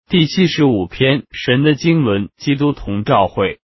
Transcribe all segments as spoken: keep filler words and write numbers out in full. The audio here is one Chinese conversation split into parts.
第七十五篇，神的经纶，基督同召会。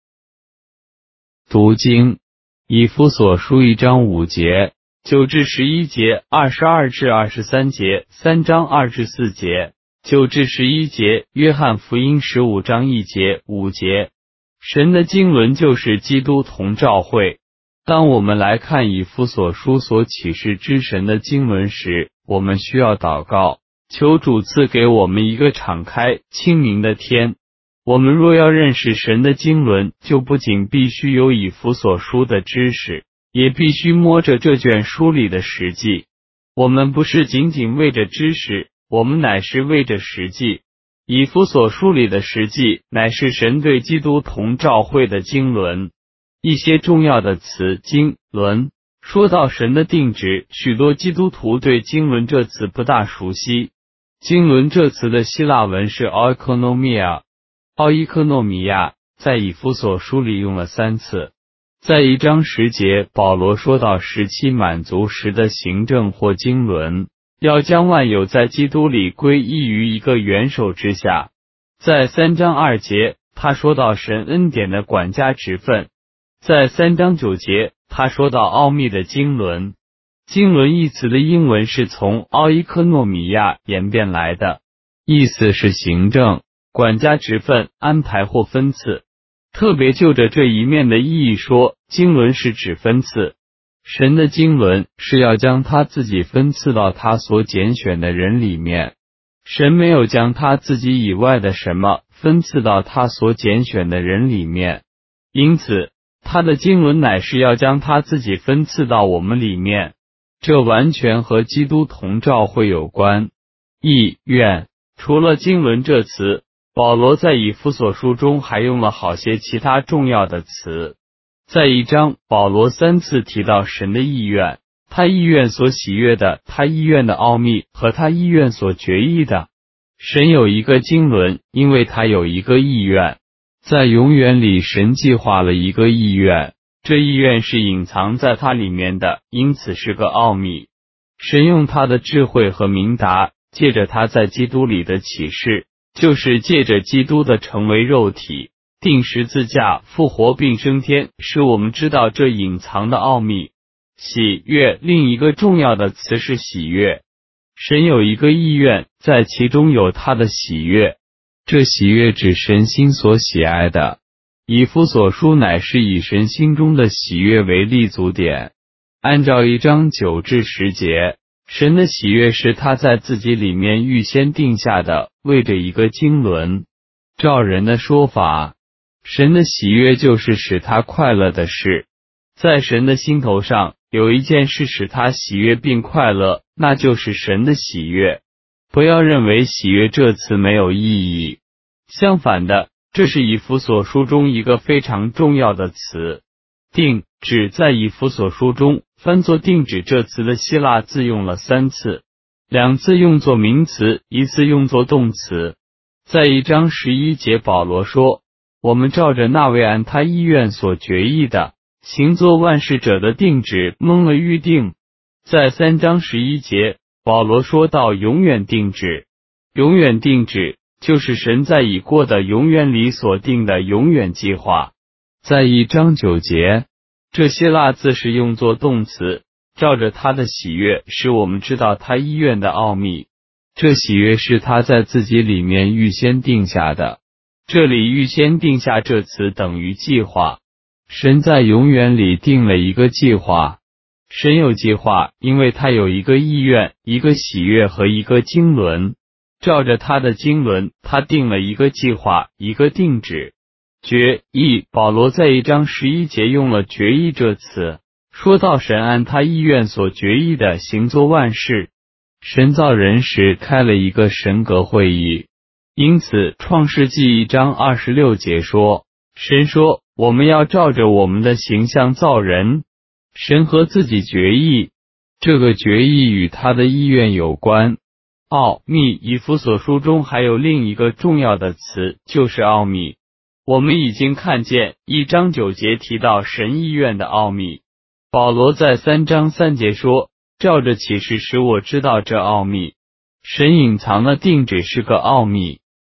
读经，以弗所书一章五节，九至十一节，二十二至二十三节，三章二至四节，九至十一节，约翰福音十五章一节，五节。神的经纶就是基督同召会。当我们来看以弗所书所启示之神的经纶时，我们需要祷告，求主赐给我们一个敞开清明的天。我们若要认识神的经纶，就不仅必须有以弗所书的知识，也必须摸着这卷书里的实际。我们不是仅仅为着知识，我们乃是为着实际。以弗所书里的实际，乃是神对基督同召会的经纶。一些重要的词，经纶，说到神的定旨，许多基督徒对经纶这词不大熟悉。经纶这词的希腊文是 oikonomia， 奥伊科诺米亚，在以弗所书里用了三次。在一章十节，保罗说到时期满足时的行政或经纶，要将万有在基督里归依于一个元首之下。在三章二节，他说到神恩典的管家职分。在三章九节，他说到奥秘的经纶。经纶一词的英文是从奥伊科诺米亚演变来的，意思是行政、管家职分、安排或分赐。特别就着这一面的意义说，经纶是指分赐。神的经纶是要将他自己分赐到他所拣选的人里面。神没有将他自己以外的什么分赐到他所拣选的人里面，因此他的经纶乃是要将他自己分赐到我们里面。这完全和基督同召会有关。意愿，除了经纶这词，保罗在以弗所书中还用了好些其他重要的词。在一章，保罗三次提到神的意愿，他意愿所喜悦的，他意愿的奥秘和他意愿所决议的。神有一个经纶，因为他有一个意愿。在永远里，神计划了一个意愿，这意愿是隐藏在它里面的，因此是个奥秘。神用他的智慧和明达，借着他在基督里的启示，就是借着基督的成为肉体，钉十字架，复活并升天，使我们知道这隐藏的奥秘。喜悦，另一个重要的词是喜悦。神有一个意愿，在其中有他的喜悦。这喜悦指神心所喜爱的。以弗所书乃是以神心中的喜悦为立足点。按照一章九至十节，神的喜悦是他在自己里面预先定下的，为着一个经纶。照人的说法，神的喜悦就是使他快乐的事。在神的心头上，有一件事使他喜悦并快乐，那就是神的喜悦。不要认为喜悦这词没有意义，相反的，这是以弗所书中一个非常重要的词。定旨，在以弗所书中翻作定旨这词的希腊字用了三次，两次用作名词，一次用作动词。在一章十一节，保罗说，我们照着那位按他意愿所决议的，行作万事者的定旨蒙了预定。在三章十一节，保罗说到永远定旨。永远定旨就是神在已过的永远里所定的永远计划。在一章九节，这希腊字是用作动词，照着他的喜悦，使我们知道他意愿的奥秘。这喜悦是他在自己里面预先定下的。这里预先定下这词等于计划。神在永远里定了一个计划。神有计划，因为他有一个意愿，一个喜悦和一个经纶。照着他的经纶，他定了一个计划，一个定旨。决议，保罗在一章十一节用了决议这词，说到神按他意愿所决议的行作万事。神造人时开了一个神格会议，因此创世纪一章二十六节说，神说，我们要照着我们的形象造人。神和自己决议，这个决议与他的意愿有关。奥秘，以弗所书中还有另一个重要的词，就是奥秘。我们已经看见一章九节提到神意愿的奥秘。保罗在三章三节说，照着启示使我知道这奥秘。神隐藏的定旨是个奥秘。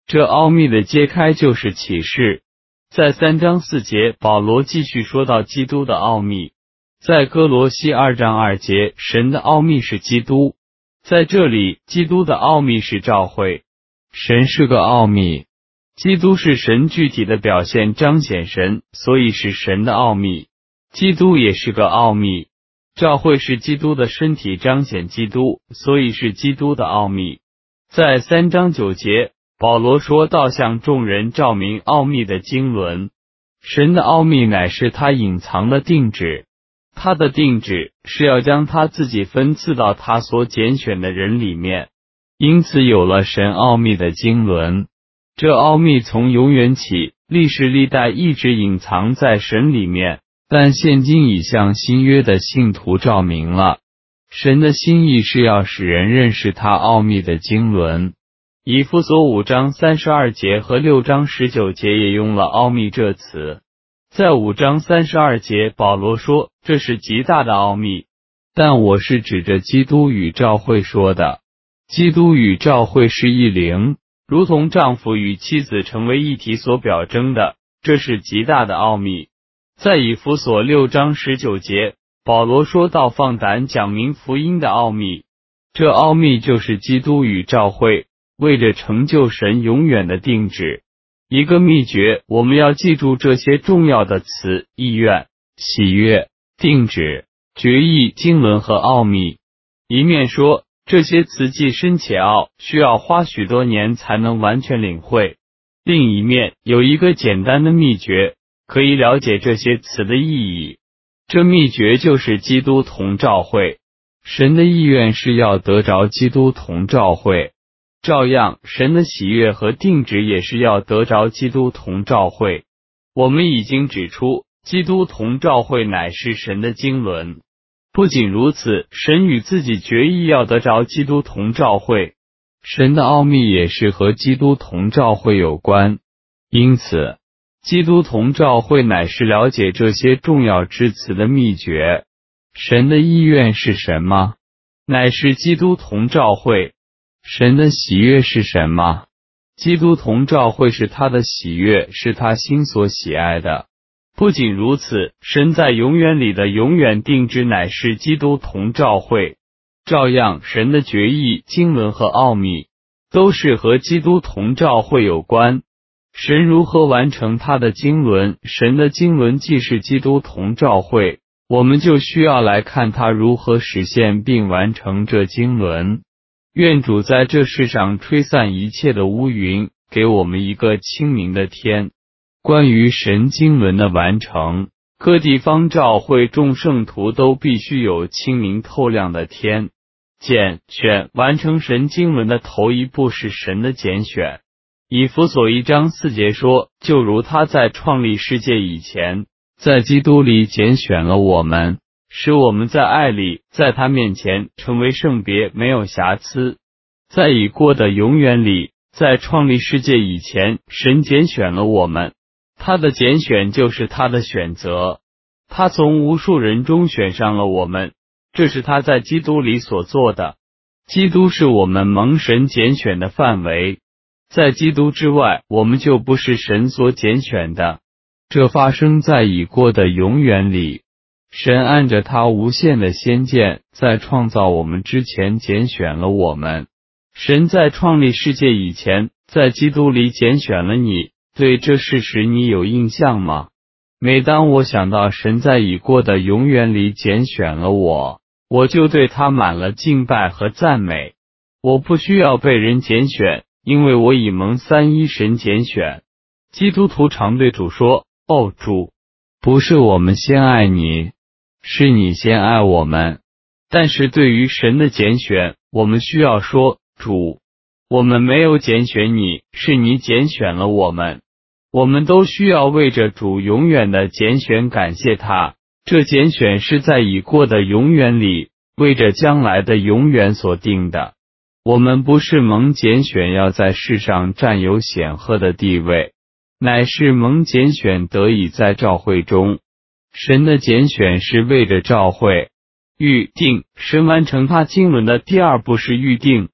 这奥秘的揭开就是启示。在三章四节，保罗继续说到基督的奥秘。在哥罗西二章二节，神的奥秘是基督。在这里，基督的奥秘是召会。神是个奥秘，基督是神具体的表现，彰显神，所以是神的奥秘。基督也是个奥秘，召会是基督的身体，彰显基督，所以是基督的奥秘。在三章九节，保罗说道，向众人照明奥秘的经纶。神的奥秘乃是他隐藏的定旨，他的定旨是要将他自己分赐到他所拣选的人里面，因此有了神奥秘的经纶。这奥秘从永远起，历世历代一直隐藏在神里面，但现今已向新约的信徒照明了。神的心意是要使人认识他奥秘的经纶。以弗所五章三十二节和六章十九节也用了奥秘这词。在五章三十二节，保罗说，这是极大的奥秘，但我是指着基督与召会说的。基督与召会是一灵，如同丈夫与妻子成为一体所表征的，这是极大的奥秘。在以弗所六章十九节，保罗说到放胆讲明福音的奥秘。这奥秘就是基督与召会为着成就神永远的定旨。一个秘诀，我们要记住这些重要的词：意愿、喜悦、定旨、决议、经纶和奥秘。一面说这些词既深且奥，需要花许多年才能完全领会；另一面有一个简单的秘诀，可以了解这些词的意义。这秘诀就是基督同召会。神的意愿是要得着基督同召会，照样神的喜悦和定旨也是要得着基督同召会。我们已经指出，基督同召会乃是神的经纶。不仅如此，神与自己决意要得着基督同召会，神的奥秘也是和基督同召会有关。因此，基督同召会乃是了解这些重要之词的秘诀。神的意愿是什么？乃是基督同召会。神的喜悦是什么？基督同召会是他的喜悦，是他心所喜爱的。不仅如此，神在永远里的永远定旨乃是基督同召会。照样，神的决议、经纶和奥秘都是和基督同召会有关。神如何完成他的经纶？神的经纶既是基督同召会，我们就需要来看他如何实现并完成这经纶。愿主在这世上吹散一切的乌云，给我们一个清明的天。关于神经纶的完成，各地方教会众圣徒都必须有清明透亮的天。拣选完成神经纶的头一步是神的拣选。以弗所一章四节说，就如他在创立世界以前，在基督里拣选了我们，使我们在爱里，在他面前成为圣别，没有瑕疵。在已过的永远里，在创立世界以前，神拣选了我们，他的拣选就是他的选择，他从无数人中选上了我们，这是他在基督里所做的。基督是我们蒙神拣选的范围，在基督之外，我们就不是神所拣选的。这发生在已过的永远里。神按着他无限的先见，在创造我们之前拣选了我们。神在创立世界以前，在基督里拣选了你，对这事实你有印象吗？每当我想到神在已过的永远里拣选了我，我就对他满了敬拜和赞美。我不需要被人拣选，因为我已蒙三一神拣选。基督徒常对主说，哦主，不是我们先爱你，是你先爱我们。但是对于神的拣选，我们需要说，主，我们没有拣选你，是你拣选了我们。我们都需要为着主永远的拣选感谢他，这拣选是在已过的永远里，为着将来的永远所定的。我们不是蒙拣选要在世上占有显赫的地位，乃是蒙拣选得以在召会中。神的拣选是为着召会。预定，神完成他经纶的第二步是预定。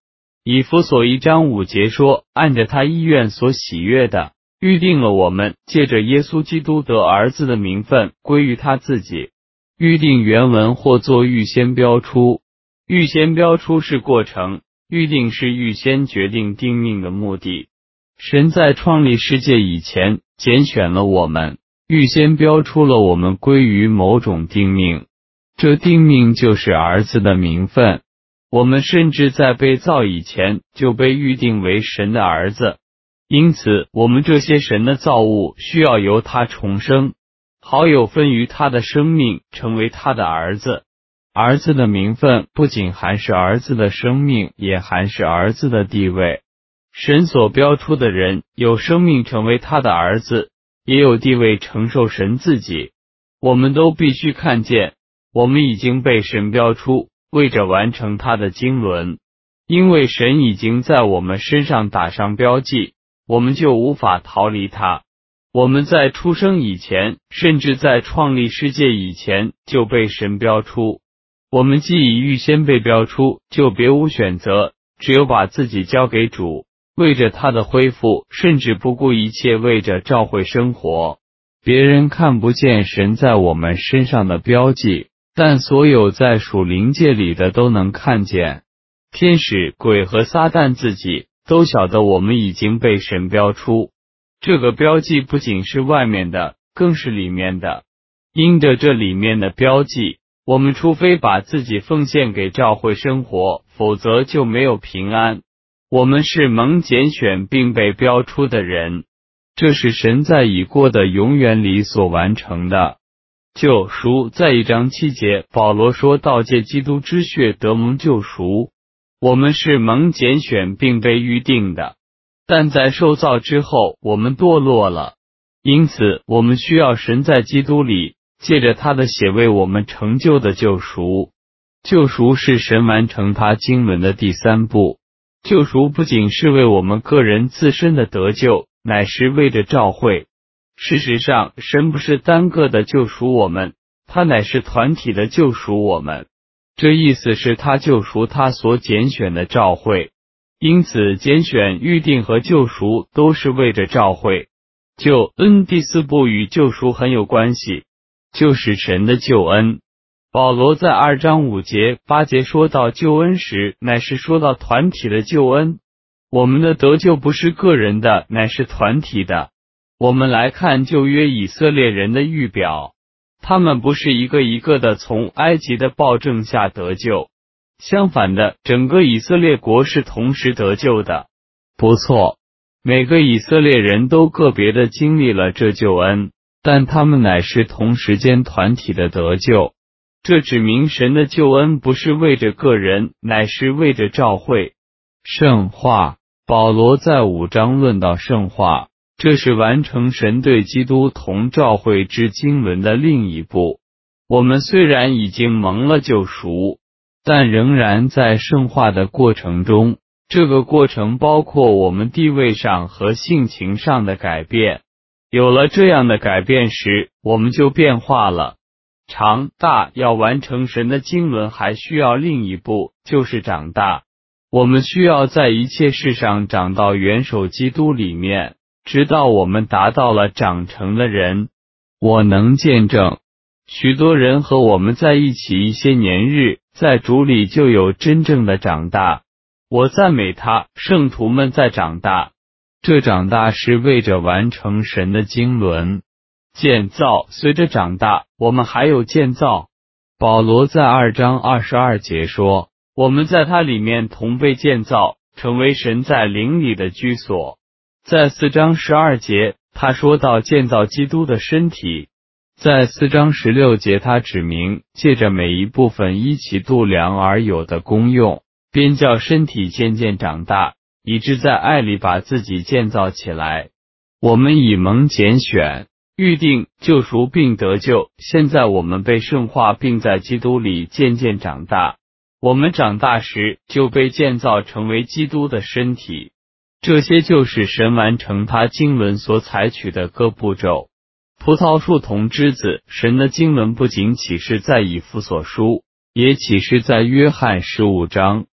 以弗所一章五节说，按着他意愿所喜悦的，预定了我们借着耶稣基督得儿子的名分归于他自己。预定原文或作预先标出，预先标出是过程，预定是预先决定定命的目的。神在创立世界以前拣选了我们，预先标出了我们归于某种定命，这定命就是儿子的名分。我们甚至在被造以前就被预定为神的儿子，因此我们这些神的造物需要由他重生，好有分于他的生命，成为他的儿子。儿子的名分不仅含是儿子的生命，也含是儿子的地位。神所标出的人有生命成为他的儿子，也有地位承受神自己。我们都必须看见，我们已经被神标出，为着完成他的经纶。因为神已经在我们身上打上标记，我们就无法逃离他。我们在出生以前，甚至在创立世界以前就被神标出。我们既已预先被标出，就别无选择，只有把自己交给主，为着他的恢复，甚至不顾一切为着召会生活。别人看不见神在我们身上的标记，但所有在属灵界里的都能看见。天使、鬼和撒旦自己都晓得我们已经被神标出。这个标记不仅是外面的，更是里面的。因着这里面的标记，我们除非把自己奉献给召会生活，否则就没有平安。我们是蒙拣选并被标出的人，这是神在已过的永远里所完成的救赎。在一章七节，保罗说到借基督之血得蒙救赎。我们是蒙拣选并被预定的，但在受造之后我们堕落了，因此我们需要神在基督里借着他的血为我们成就的救赎。救赎是神完成他经纶的第三步。救赎不仅是为我们个人自身的得救，乃是为着召会。事实上，神不是单个的救赎我们，他乃是团体的救赎我们。这意思是他救赎他所拣选的召会。因此，拣选、预定和救赎都是为着召会。救恩第四步与救赎很有关系，就是神的救恩。保罗在二章五节、八节说到救恩时，乃是说到团体的救恩。我们的得救不是个人的，乃是团体的。我们来看旧约以色列人的预表，他们不是一个一个的从埃及的暴政下得救，相反的，整个以色列国是同时得救的。不错，每个以色列人都个别的经历了这救恩，但他们乃是同时间团体的得救。这指明神的救恩不是为着个人，乃是为着召会。圣化，保罗在五章论到圣化，这是完成神对基督同召会之经纶的另一步。我们虽然已经蒙了救赎，但仍然在圣化的过程中。这个过程包括我们地位上和性情上的改变。有了这样的改变时，我们就变化了。长大要完成神的经纶，还需要另一步，就是长大。我们需要在一切事上长到元首基督里面，直到我们达到了长成的人。我能见证，许多人和我们在一起一些年日，在主里就有真正的长大。我赞美他，圣徒们在长大。这长大是为着完成神的经纶。建造，随着长大，我们还有建造。保罗在二章二十二节说，我们在他里面同被建造，成为神在灵里的居所。在四章十二节，他说到建造基督的身体。在四章十六节，他指明借着每一部分依其度量而有的功用，便叫身体渐渐长大，以致在爱里把自己建造起来。我们以蒙拣选、预定、救赎并得救，现在我们被圣化，并在基督里渐渐长大。我们长大时就被建造成为基督的身体。这些就是神完成他经纶所采取的各步骤。葡萄树同枝子，神的经纶不仅启示在以弗所书，也启示在约翰十五章。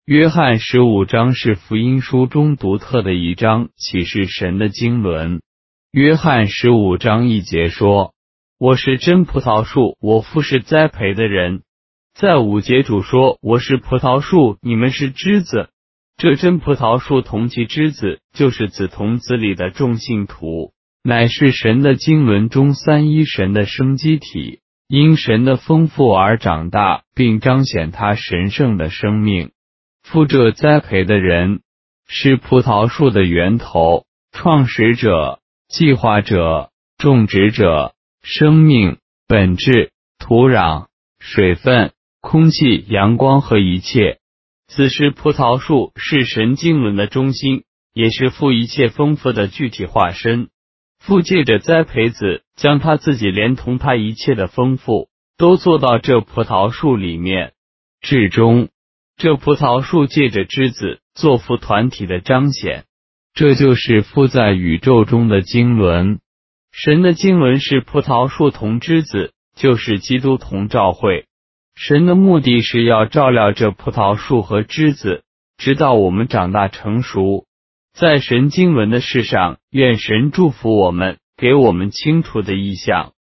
约翰十五章是福音书中独特的一章，启示神的经纶。约翰十五章一节说：我是真葡萄树，我父是栽培的人。在五节主说：我是葡萄树，你们是枝子。这真葡萄树同其枝子，就是子同子里的众信徒，乃是神的经纶中三一神的生机体，因神的丰富而长大，并彰显他神圣的生命。父这栽培的人，是葡萄树的源头、创始者、计划者、种植者、生命、本质、土壤、水分、空气、阳光和一切。此时葡萄树是神经纶的中心，也是父一切丰富的具体化身。父借着栽培子，将他自己连同他一切的丰富，都做到这葡萄树里面。至终，这葡萄树借着枝子做父团体的彰显，这就是父在宇宙中的经纶。神的经纶是葡萄树同枝子，就是基督同教会。神的目的是要照料这葡萄树和枝子，直到我们长大成熟。在神经纶的事上，愿神祝福我们，给我们清楚的意象。